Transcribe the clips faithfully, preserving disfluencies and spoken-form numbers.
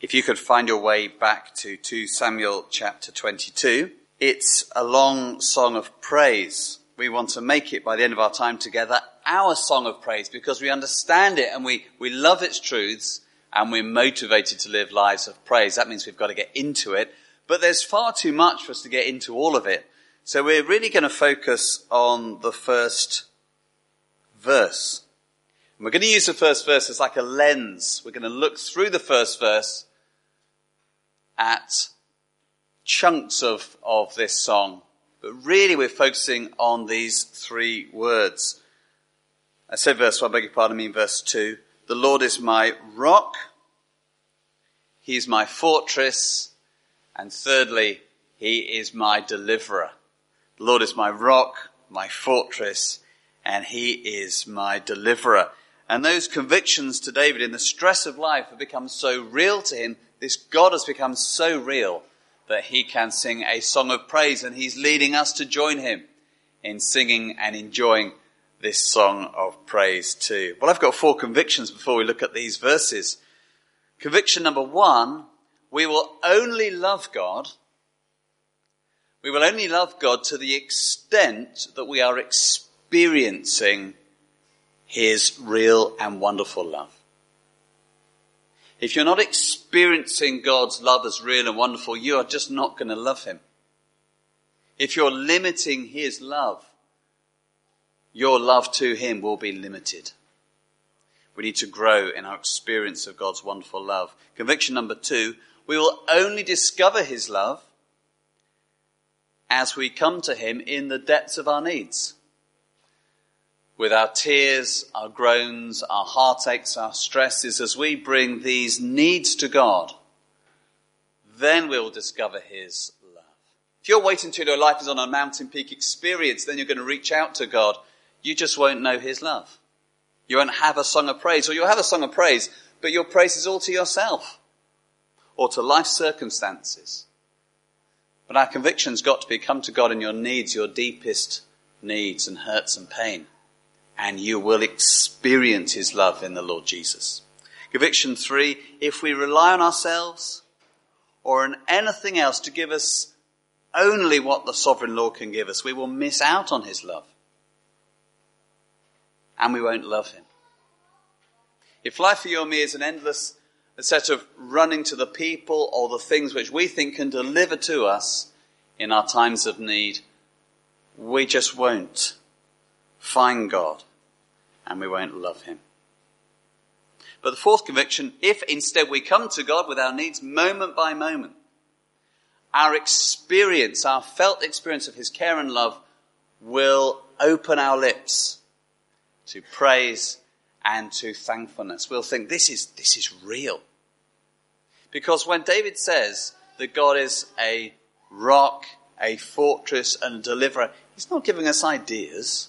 If you could find your way back to Second Samuel chapter twenty-two, it's a long song of praise. We want to make it, by the end of our time together, our song of praise, because we understand it and we, we love its truths and we're motivated to live lives of praise. That means we've got to get into it. But there's far too much for us to get into all of it. So we're really going to focus on the first verse. And we're going to use the first verse as like a lens. We're going to look through the first verse at chunks of, of this song. But really we're focusing on these three words. I said verse one, I beg your pardon, I mean verse two. The Lord is my rock. He is my fortress. And thirdly, he is my deliverer. The Lord is my rock, my fortress, and he is my deliverer. And those convictions to David in the stress of life have become so real to him. This God has become so real that he can sing a song of praise, and he's leading us to join him in singing and enjoying this song of praise too. Well, I've got four convictions before we look at these verses. Conviction number one, we will only love God. We will only love God to the extent that we are experiencing his real and wonderful love. If you're not experiencing God's love as real and wonderful, you are just not going to love him. If you're limiting his love, your love to him will be limited. We need to grow in our experience of God's wonderful love. Conviction number two, we will only discover his love as we come to him in the depths of our needs. With our tears, our groans, our heartaches, our stresses, as we bring these needs to God, then we'll discover his love. If you're waiting until your life is on a mountain peak experience, then you're going to reach out to God. You just won't know his love. You won't have a song of praise, or you'll have a song of praise, but your praise is all to yourself or to life circumstances. But our conviction's got to be come to God in your needs, your deepest needs and hurts and pain. And you will experience his love in the Lord Jesus. Conviction three, if we rely on ourselves or on anything else to give us only what the sovereign Lord can give us, we will miss out on his love. And we won't love him. If life for you and me is an endless set of running to the people or the things which we think can deliver to us in our times of need, we just won't find God and we won't love him. But the fourth conviction, if instead we come to God with our needs moment by moment, our experience, our felt experience of his care and love will open our lips to praise and to thankfulness. We'll think this is, this is real. Because when David says that God is a rock, a fortress and a deliverer, he's not giving us ideas.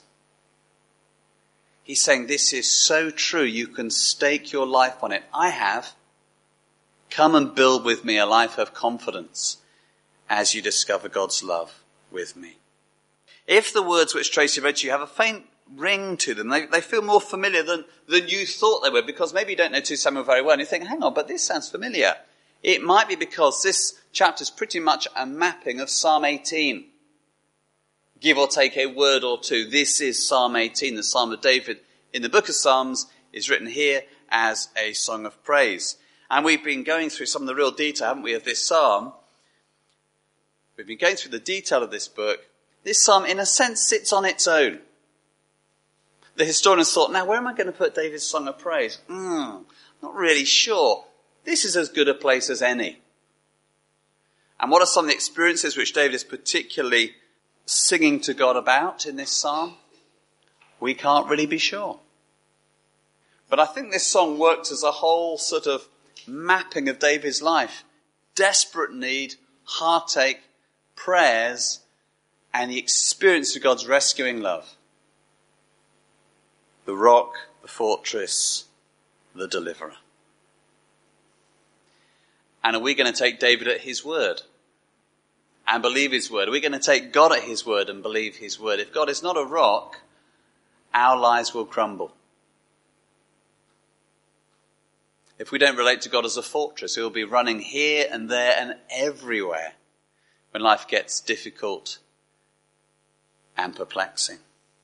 He's saying this is so true, you can stake your life on it. I have. Come and build with me a life of confidence as you discover God's love with me. If the words which Tracy read to you have a faint ring to them, they, they feel more familiar than, than you thought they were, because maybe you don't know Second Samuel very well and you think, hang on, but this sounds familiar. It might be because this chapter is pretty much a mapping of Psalm eighteen. Give or take a word or two. This is Psalm eighteen, the Psalm of David in the book of Psalms is written here as a song of praise. And we've been going through some of the real detail, haven't we, of this psalm. We've been going through the detail of this book. This psalm, in a sense, sits on its own. The historians thought, now where am I going to put David's song of praise? Mm, not really sure. This is as good a place as any. And what are some of the experiences which David is particularly singing to God about in this psalm? We can't really be sure. But I think this song works as a whole sort of mapping of David's life. Desperate need, heartache, prayers, and the experience of God's rescuing love. The rock, the fortress, the deliverer. And are we going to take David at his word and believe his word? Are we going to take God at his word and believe his word? If God is not a rock, our lives will crumble. If we don't relate to God as a fortress, we'll be running here and there and everywhere when life gets difficult and perplexing.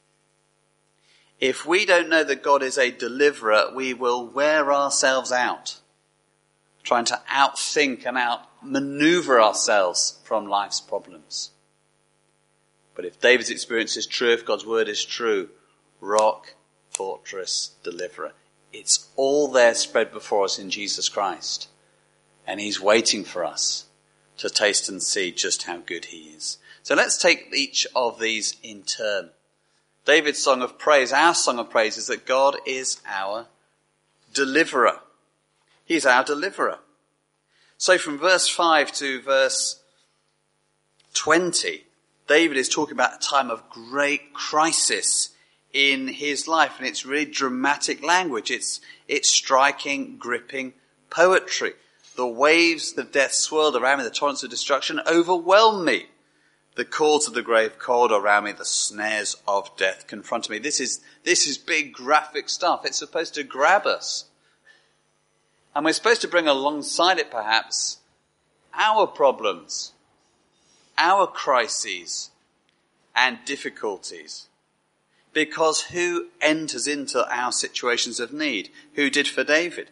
If we don't know that God is a deliverer, we will wear ourselves out, trying to outthink and outmaneuver ourselves from life's problems. But if David's experience is true, if God's word is true, rock, fortress, deliverer, it's all there spread before us in Jesus Christ. And he's waiting for us to taste and see just how good he is. So let's take each of these in turn. David's song of praise, our song of praise, is that God is our deliverer. He's our deliverer. So from verse five to verse twenty, David is talking about a time of great crisis in his life, and it's really dramatic language. It's, it's striking, gripping poetry. The waves of death swirled around me, the torrents of destruction overwhelmed me. The cords of the grave coiled around me, the snares of death confronted me. This is, this is big graphic stuff. It's supposed to grab us. And we're supposed to bring alongside it, perhaps, our problems, our crises and difficulties. Because who enters into our situations of need? Who did for David?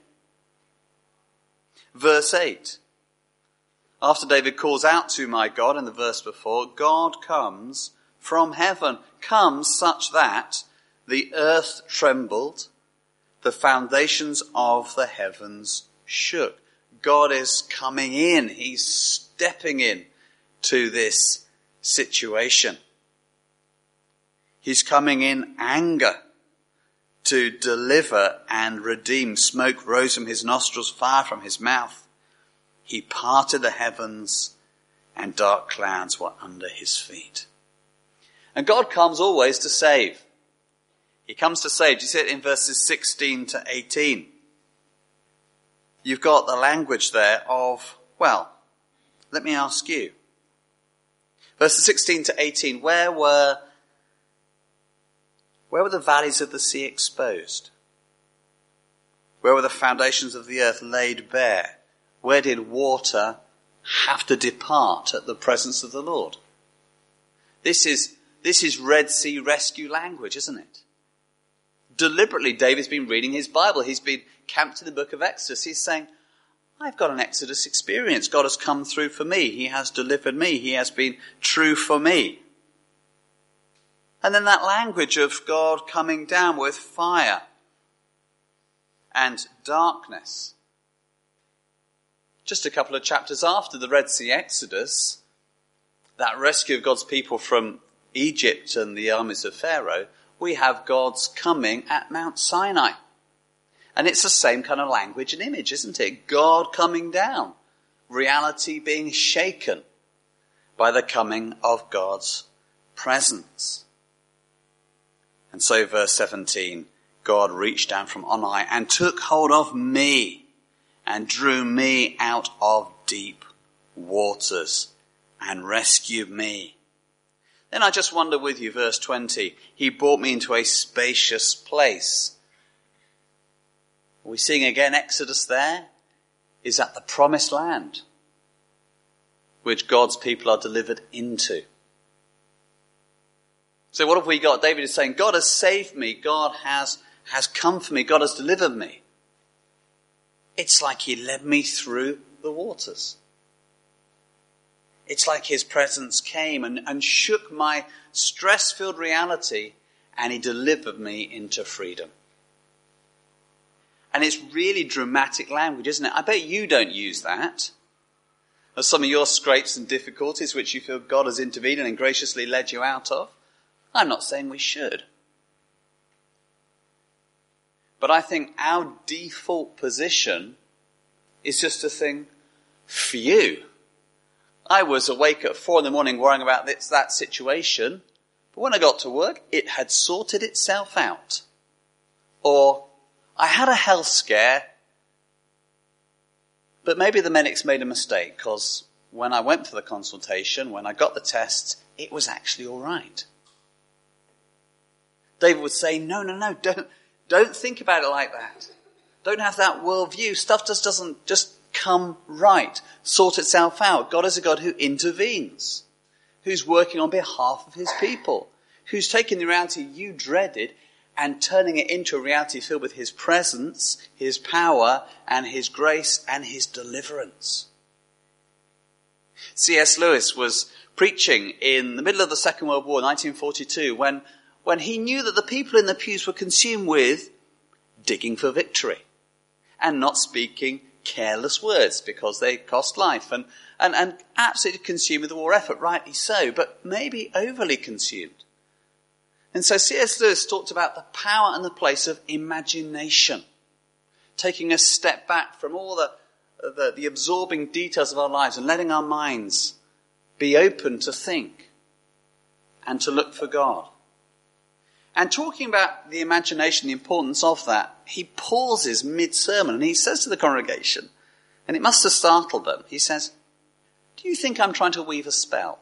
Verse eight. After David calls out to my God in the verse before, God comes from heaven, comes such that the earth trembled, the foundations of the heavens shook. God is coming in. He's stepping in to this situation. He's coming in anger to deliver and redeem. Smoke rose from his nostrils, fire from his mouth. He parted the heavens, and dark clouds were under his feet. And God comes always to save. He comes to save. You see it in verses sixteen to eighteen. You've got the language there of, well, let me ask you. Verses sixteen to eighteen, where were Where were the valleys of the sea exposed? Where were the foundations of the earth laid bare? Where did water have to depart at the presence of the Lord? This is, this is Red Sea rescue language, isn't it? Deliberately, David's been reading his Bible. He's been camped in the book of Exodus. He's saying, I've got an Exodus experience. God has come through for me. He has delivered me. He has been true for me. And then that language of God coming down with fire and darkness. Just a couple of chapters after the Red Sea Exodus, that rescue of God's people from Egypt and the armies of Pharaoh, we have God's coming at Mount Sinai. And it's the same kind of language and image, isn't it? God coming down, reality being shaken by the coming of God's presence. And so verse seventeen, God reached down from on high and took hold of me and drew me out of deep waters and rescued me. Then I just wonder with you, verse twenty, he brought me into a spacious place. Are we seeing again Exodus there? Is that the promised land which God's people are delivered into? So what have we got? David is saying, God has saved me. God has, has come for me. God has delivered me. It's like he led me through the waters. It's like his presence came and, and shook my stress-filled reality, and he delivered me into freedom. And it's really dramatic language, isn't it? I bet you don't use that. As some of your scrapes and difficulties which you feel God has intervened and graciously led you out of. I'm not saying we should. But I think our default position is just to think, phew, I was awake at four in the morning worrying about this, that situation, but when I got to work, it had sorted itself out. Or, I had a health scare, but maybe the medic's made a mistake, because when I went for the consultation, when I got the tests, it was actually all right. David would say, no, no, no, don't, don't think about it like that. don't have that worldview, stuff just doesn't just come right, sort itself out. God is a God who intervenes, who's working on behalf of his people, who's taking the reality you dreaded and turning it into a reality filled with his presence, his power, and his grace, and his deliverance. C S Lewis was preaching in the middle of the Second World War, nineteen forty-two, when, when he knew that the people in the pews were consumed with digging for victory and not speaking careless words because they cost life, and, and, and absolutely consumed with the war effort, rightly so, but maybe overly consumed. And so C S Lewis talked about the power and the place of imagination, taking a step back from all the, the, the absorbing details of our lives and letting our minds be open to think and to look for God. And talking about the imagination, the importance of that, he pauses mid-sermon and he says to the congregation, and it must have startled them, he says, "Do you think I'm trying to weave a spell?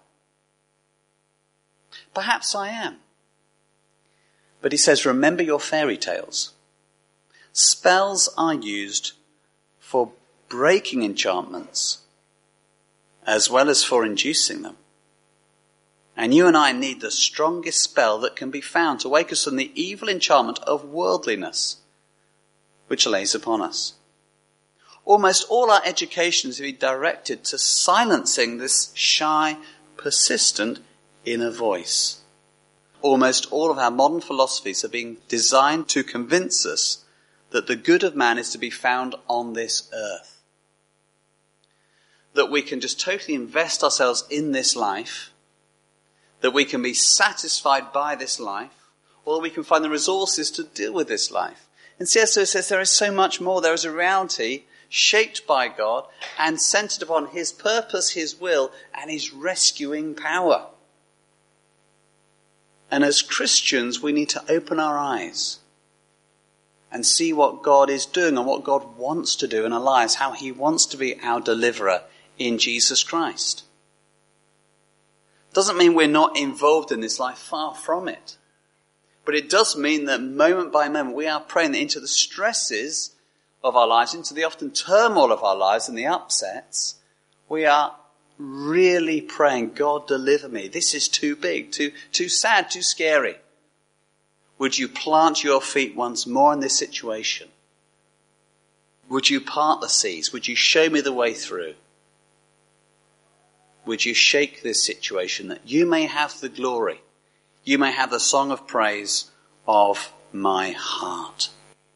Perhaps I am." But he says, "Remember your fairy tales. Spells are used for breaking enchantments as well as for inducing them. And you and I need the strongest spell that can be found to wake us from the evil enchantment of worldliness which lays upon us. Almost all our education is to be directed to silencing this shy, persistent inner voice. Almost all of our modern philosophies are being designed to convince us that the good of man is to be found on this earth. That we can just totally invest ourselves in this life, that we can be satisfied by this life, or that we can find the resources to deal with this life. And C S Lewis says there is so much more. There is a reality shaped by God and centered upon his purpose, his will, and his rescuing power. And as Christians, we need to open our eyes and see what God is doing and what God wants to do in our lives, how he wants to be our deliverer in Jesus Christ. Doesn't mean we're not involved in this life, far from it. But it does mean that moment by moment we are praying that into the stresses of our lives, into the often turmoil of our lives and the upsets, we are really praying, God, deliver me. This is too big, too, too sad, too scary. Would you plant your feet once more in this situation? Would you part the seas? Would you show me the way through? Would you shake this situation that you may have the glory, you may have the song of praise of my heart?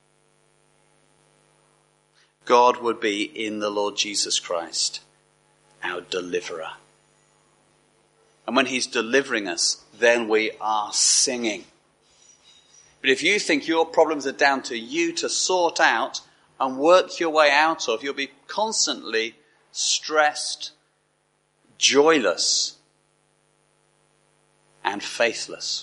God would be in the Lord Jesus Christ, our deliverer. And when he's delivering us, then we are singing. But if you think your problems are down to you to sort out and work your way out of, you'll be constantly stressed, joyless, and faithless.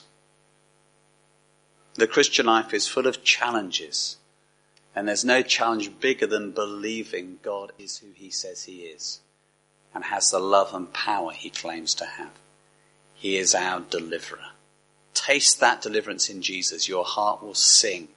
The Christian life is full of challenges, and there's no challenge bigger than believing God is who he says he is and has the love and power he claims to have. He is our deliverer. Taste that deliverance in Jesus. Your heart will sing.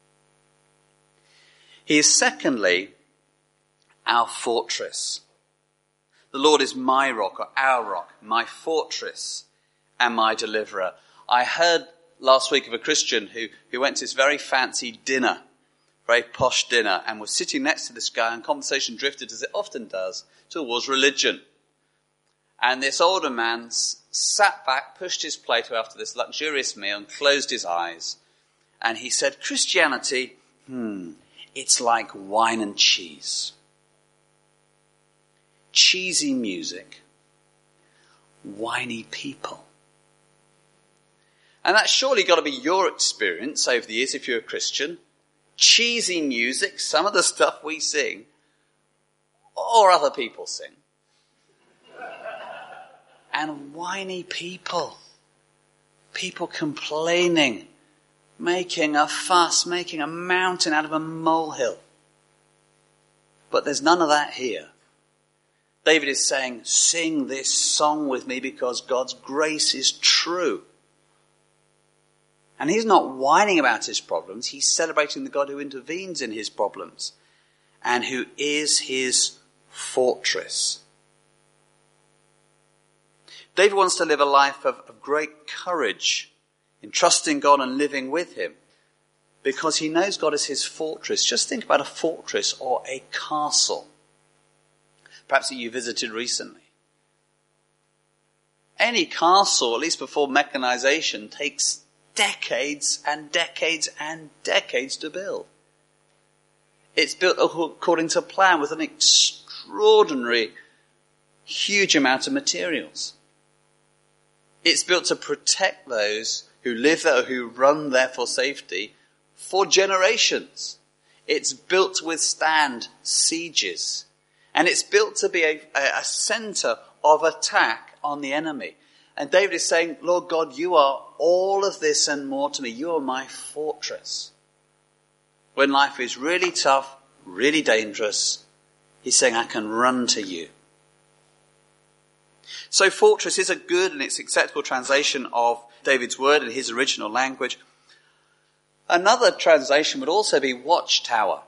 He is secondly our fortress. The Lord is my rock, or our rock, my fortress and my deliverer. I heard last week of a Christian who, who went to this very fancy dinner, very posh dinner, and was sitting next to this guy, and conversation drifted, as it often does, towards religion. And this older man s- sat back, pushed his plate away after this luxurious meal, and closed his eyes. And he said, Christianity, hmm, it's like wine and cheese. Cheesy music, whiny people. And that's surely got to be your experience over the years if you're a Christian. Cheesy music, some of the stuff we sing, or other people sing. And whiny people. People complaining, making a fuss, making a mountain out of a molehill. But there's none of that here. David is saying, sing this song with me because God's grace is true. And he's not whining about his problems. He's celebrating the God who intervenes in his problems and who is his fortress. David wants to live a life of, of great courage in trusting God and living with him because he knows God is his fortress. Just think about a fortress or a castle, perhaps that you visited recently. Any castle, at least before mechanization, takes decades and decades and decades to build. It's built according to plan with an extraordinary, huge amount of materials. It's built to protect those who live there, who run there for safety, for generations. It's built to withstand sieges. And it's built to be a, a, a center of attack on the enemy. And David is saying, Lord God, you are all of this and more to me. You are my fortress. When life is really tough, really dangerous, he's saying, I can run to you. So fortress is a good and it's acceptable translation of David's word in his original language. Another translation would also be watchtower.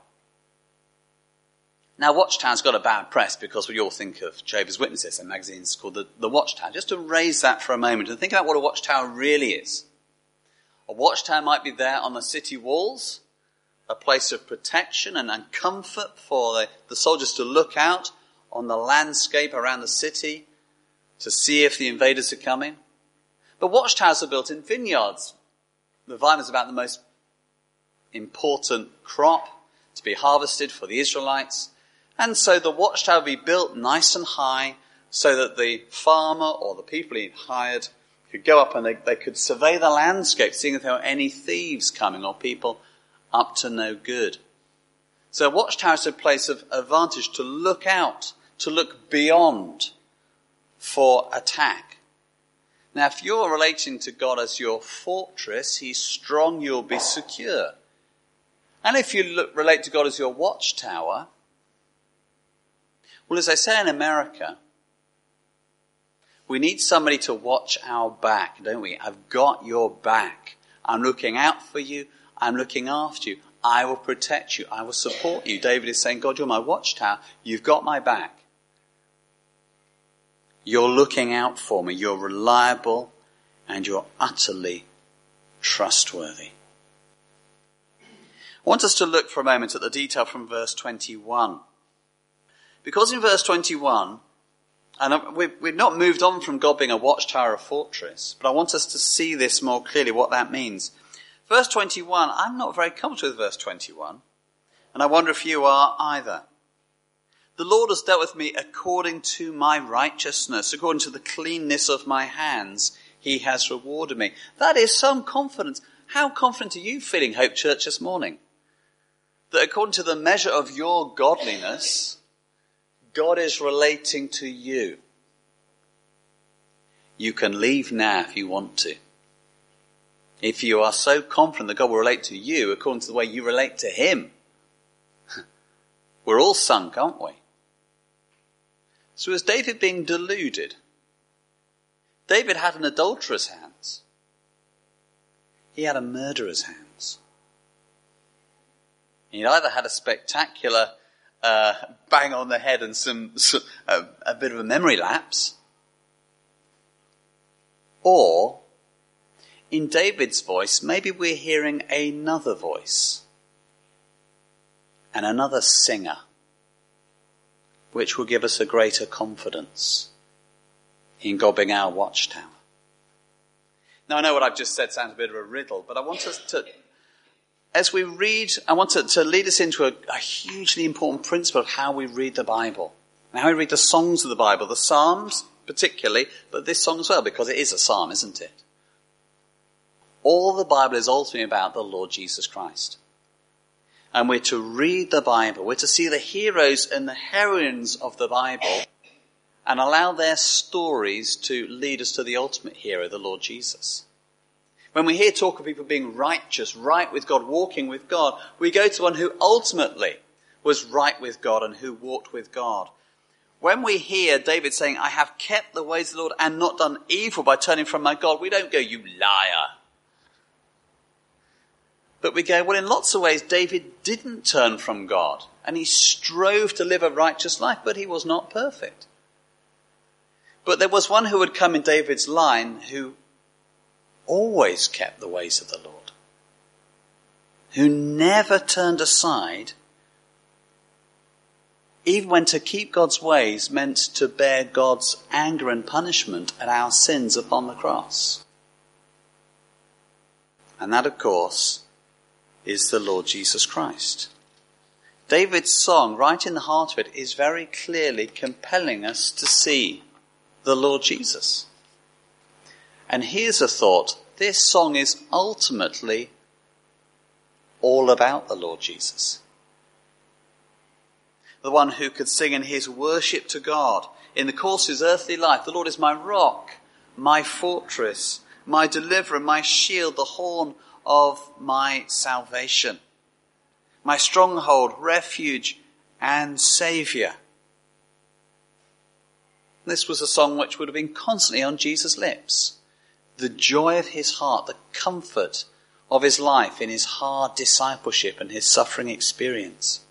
Now, Watchtower's got a bad press because we all think of Jehovah's Witnesses and magazines called the, the Watchtower. Just to raise that for a moment and think about what a watchtower really is. A watchtower might be there on the city walls, a place of protection and, and comfort for the, the soldiers to look out on the landscape around the city to see if the invaders are coming. But watchtowers are built in vineyards. The vine is about the most important crop to be harvested for the Israelites. And so the watchtower would be built nice and high so that the farmer or the people he hired could go up and they, they could survey the landscape, seeing if there were any thieves coming or people up to no good. So a watchtower is a place of advantage to look out, to look beyond for attack. Now, if you're relating to God as your fortress, he's strong, you'll be secure. And if you look, relate to God as your watchtower, well, as I say in America, we need somebody to watch our back, don't we? I've got your back. I'm looking out for you. I'm looking after you. I will protect you. I will support you. David is saying, God, you're my watchtower. You've got my back. You're looking out for me. You're reliable and you're utterly trustworthy. I want us to look for a moment at the detail from verse twenty-one. Because in verse twenty-one, and we've not moved on from God being a watchtower or fortress, but I want us to see this more clearly, what that means. Verse twenty-one, I'm not very comfortable with verse twenty-one, and I wonder if you are either. The Lord has dealt with me according to my righteousness, according to the cleanness of my hands, he has rewarded me. That is some confidence. How confident are you feeling, Hope Church, this morning? That according to the measure of your godliness, God is relating to you. You can leave now if you want to. If you are so confident that God will relate to you according to the way you relate to him, we're all sunk, aren't we? So is David being deluded? David had an adulterer's hands. He had a murderer's hands. He either had a spectacular uh, bang on the head and some, some a, a bit of a memory lapse, or in David's voice, maybe we're hearing another voice and another singer, which will give us a greater confidence in God being our watchtower. Now, I know what I've just said sounds a bit of a riddle, but I want us to, as we read, I want to, to lead us into a, a hugely important principle of how we read the Bible, and how we read the songs of the Bible, the Psalms particularly, but this song as well, because it is a psalm, isn't it? All the Bible is ultimately about the Lord Jesus Christ. And we're to read the Bible. We're to see the heroes and the heroines of the Bible and allow their stories to lead us to the ultimate hero, the Lord Jesus. When we hear talk of people being righteous, right with God, walking with God, we go to one who ultimately was right with God and who walked with God. When we hear David saying, I have kept the ways of the Lord and not done evil by turning from my God, we don't go, you liar. But we go, well, in lots of ways, David didn't turn from God, and he strove to live a righteous life, but he was not perfect. But there was one who would come in David's line who always kept the ways of the Lord, who never turned aside, even when to keep God's ways meant to bear God's anger and punishment at our sins upon the cross. And that, of course, is the Lord Jesus Christ. David's song, right in the heart of it, is very clearly compelling us to see the Lord Jesus. And here's a thought. This song is ultimately all about the Lord Jesus. The one who could sing in his worship to God in the course of his earthly life, the Lord is my rock, my fortress, my deliverer, my shield, the horn of my salvation, my stronghold, refuge, and saviour. This was a song which would have been constantly on Jesus' lips. The joy of his heart, the comfort of his life in his hard discipleship and his suffering experience.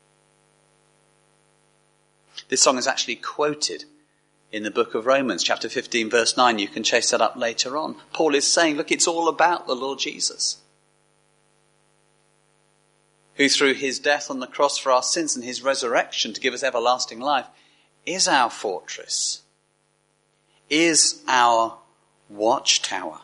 This song is actually quoted in the book of Romans, chapter fifteen, verse nine. You can chase that up later on. Paul is saying, look, it's all about the Lord Jesus, who through his death on the cross for our sins and his resurrection to give us everlasting life is our fortress, is our watchtower.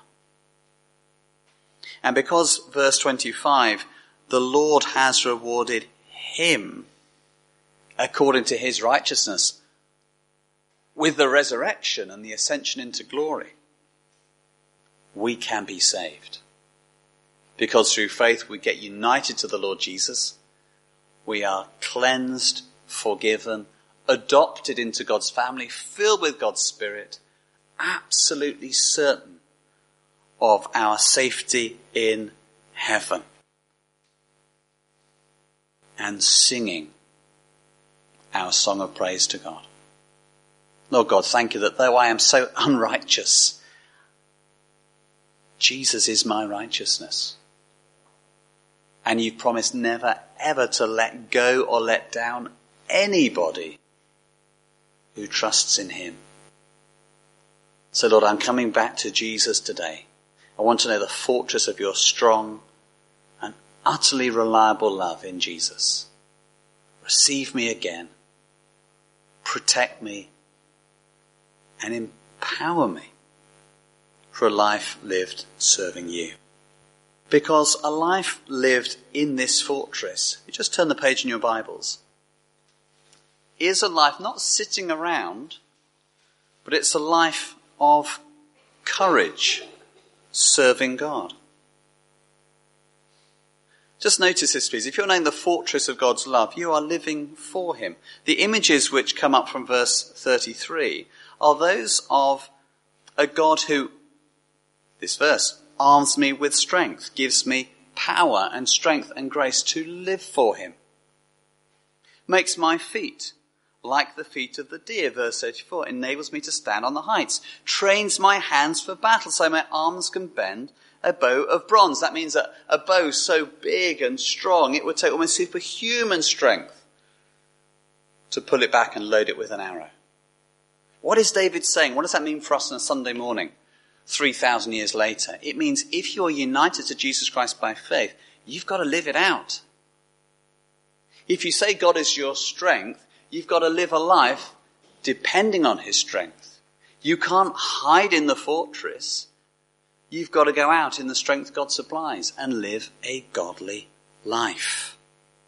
And because, verse twenty-five, the Lord has rewarded him according to his righteousness with the resurrection and the ascension into glory, we can be saved. Because through faith we get united to the Lord Jesus. We are cleansed, forgiven, adopted into God's family, filled with God's Spirit, absolutely certain of our safety in heaven, and singing our song of praise to God. Lord God, thank you that though I am so unrighteous, Jesus is my righteousness. And you've promised never ever to let go or let down anybody who trusts in him. So Lord, I'm coming back to Jesus today. I want to know the fortress of your strong and utterly reliable love in Jesus. Receive me again. Protect me and empower me for a life lived serving you. Because a life lived in this fortress, you just turn the page in your Bibles, is a life not sitting around, but it's a life of courage serving God. Just notice this, please. If you're named the fortress of God's love, you are living for him. The images which come up from verse thirty-three are those of a God who, this verse, arms me with strength, gives me power and strength and grace to live for him. Makes my feet like the feet of the deer, verse thirty-four, enables me to stand on the heights, trains my hands for battle so my arms can bend a bow of bronze. That means that a bow so big and strong, it would take almost superhuman strength to pull it back and load it with an arrow. What is David saying? What does that mean for us on a Sunday morning, three thousand years later? It means if you're united to Jesus Christ by faith, you've got to live it out. If you say God is your strength, you've got to live a life depending on his strength. You can't hide in the fortress. You've got to go out in the strength God supplies and live a godly life.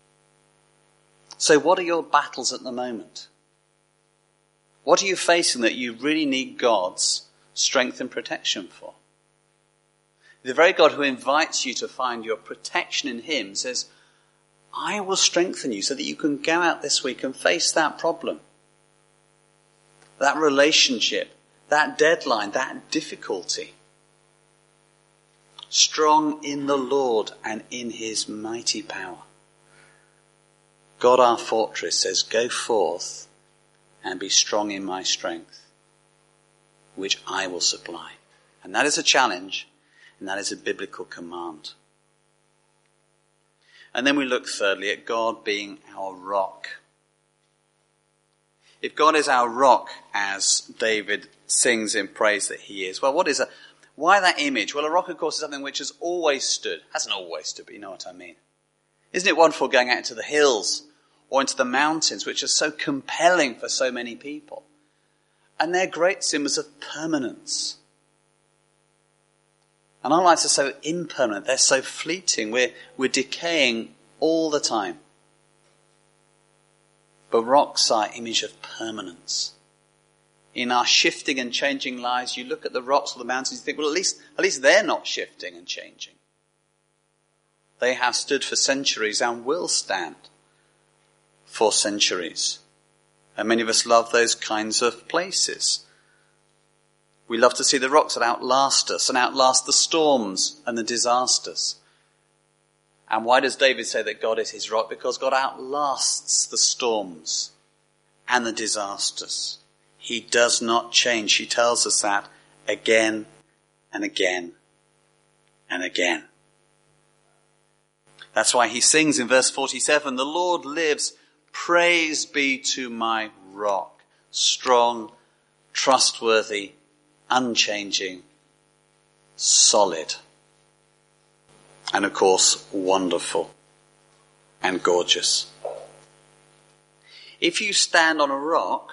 So what are your battles at the moment? What are you facing that you really need God's strength and protection for? The very God who invites you to find your protection in him says, I will strengthen you so that you can go out this week and face that problem, that relationship, that deadline, that difficulty. Strong in the Lord and in his mighty power. God our fortress says, go forth and be strong in my strength, which I will supply. And that is a challenge, and that is a biblical command. And then we look thirdly at God being our rock. If God is our rock, as David sings in praise that he is, well, what is a, why that image? Well, a rock, of course, is something which has always stood. Hasn't always stood, but you know what I mean. Isn't it wonderful going out into the hills or into the mountains, which are so compelling for so many people? And they're great symbols of permanence. And our lives are so impermanent, they're so fleeting, we're, we're decaying all the time. But rocks are image of permanence. In our shifting and changing lives, you look at the rocks or the mountains, you think, well, at least, at least they're not shifting and changing. They have stood for centuries and will stand for centuries. And many of us love those kinds of places. We love to see the rocks that outlast us and outlast the storms and the disasters. And why does David say that God is his rock? Because God outlasts the storms and the disasters. He does not change. He tells us that again and again and again. That's why he sings in verse forty-seven, the Lord lives, praise be to my rock, strong, trustworthy, unchanging, solid, and of course, wonderful and gorgeous. If you stand on a rock,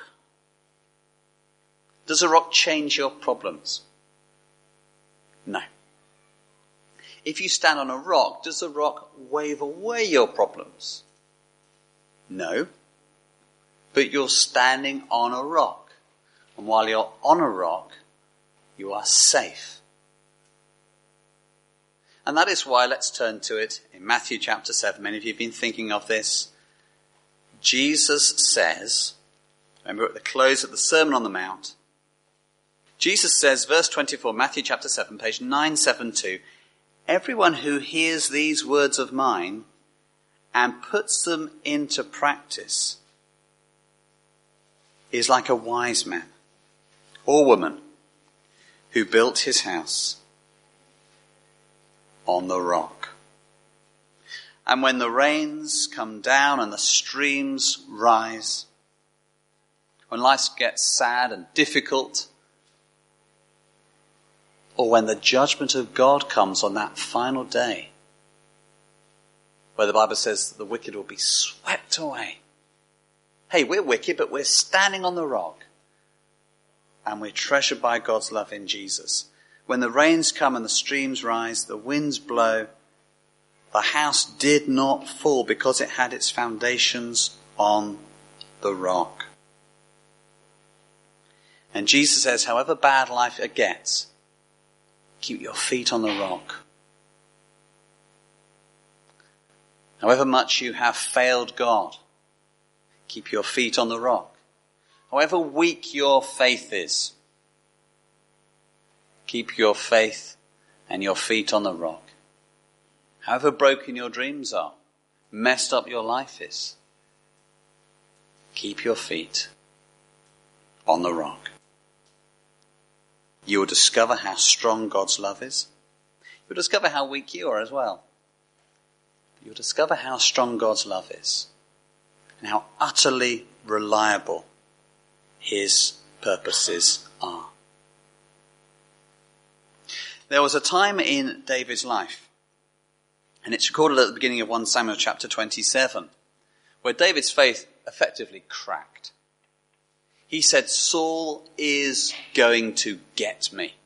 does a rock change your problems? No. If you stand on a rock, does the rock wave away your problems? No. But you're standing on a rock. And while you're on a rock, you are safe. And that is why, let's turn to it in Matthew chapter seven. Many of you have been thinking of this. Jesus says, remember at the close of the Sermon on the Mount, Jesus says, verse twenty-four, Matthew chapter seven, page nine seventy-two, everyone who hears these words of mine and puts them into practice is like a wise man or woman who built his house on the rock. And when the rains come down and the streams rise, when life gets sad and difficult, or when the judgment of God comes on that final day, where the Bible says the wicked will be swept away. Hey, we're wicked, but we're standing on the rock. And we're treasured by God's love in Jesus. When the rains come and the streams rise, the winds blow, the house did not fall because it had its foundations on the rock. And Jesus says, however bad life gets, keep your feet on the rock. However much you have failed God, keep your feet on the rock. However weak your faith is, keep your faith and your feet on the rock. However broken your dreams are, messed up your life is, keep your feet on the rock. You will discover how strong God's love is. You'll discover how weak you are as well. You'll discover how strong God's love is and how utterly reliable his purposes are. There was a time in David's life, and it's recorded at the beginning of First Samuel chapter twenty-seven, where David's faith effectively cracked. He said, Saul is going to get me.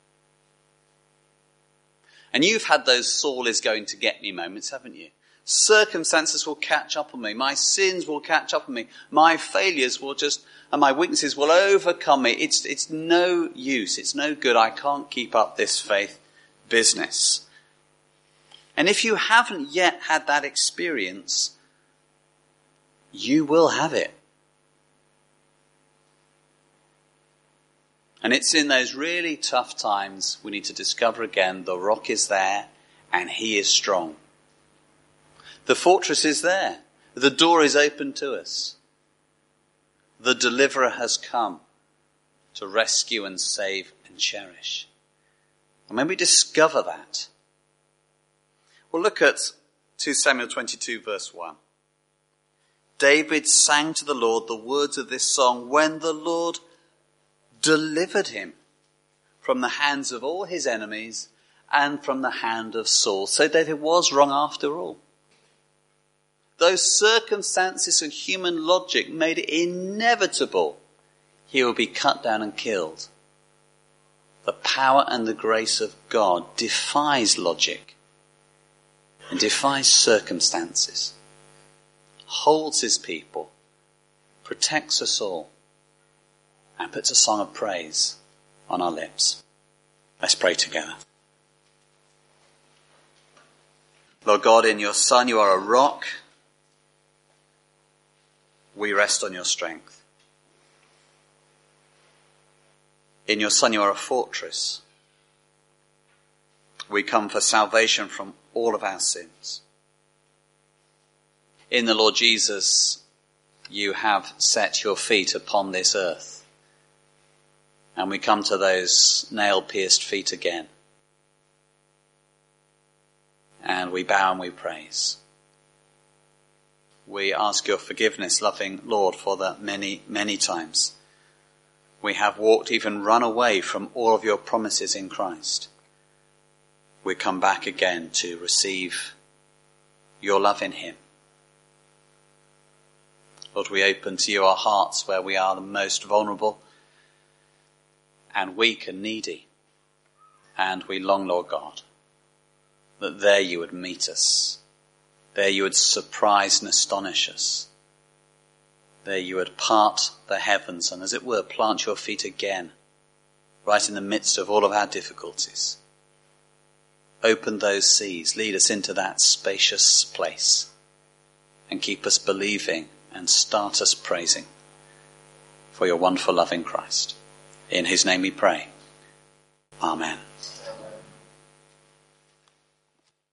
And you've had those Saul is going to get me moments, haven't you? Circumstances will catch up on me. My sins will catch up on me. My failures will just, and my weaknesses will overcome me. It's, it's no use. It's no good. I can't keep up this faith business. And if you haven't yet had that experience, you will have it. And it's in those really tough times we need to discover again the rock is there and he is strong. The fortress is there. The door is open to us. The deliverer has come to rescue and save and cherish. And when we discover that, we'll look at Second Samuel twenty-two verse one. David sang to the Lord the words of this song when the Lord delivered him from the hands of all his enemies and from the hand of Saul. So David was wrong after all. Those circumstances and human logic made it inevitable he would be cut down and killed. The power and the grace of God defies logic and defies circumstances, holds his people, protects us all, and puts a song of praise on our lips. Let's pray together. Lord God, in your Son you are a rock. We rest on your strength. In your Son you are a fortress. We come for salvation from all of our sins. In the Lord Jesus, you have set your feet upon this earth. And we come to those nail-pierced feet again. And we bow and we praise. We ask your forgiveness, loving Lord, for the many, many times we have walked, even run away from all of your promises in Christ. We come back again to receive your love in him. Lord, we open to you our hearts where we are the most vulnerable and weak and needy. And we long, Lord God, that there you would meet us. There you would surprise and astonish us. There you would part the heavens and, as it were, plant your feet again, right in the midst of all of our difficulties. Open those seas, lead us into that spacious place, and keep us believing and start us praising for your wonderful love in Christ. In his name we pray. Amen.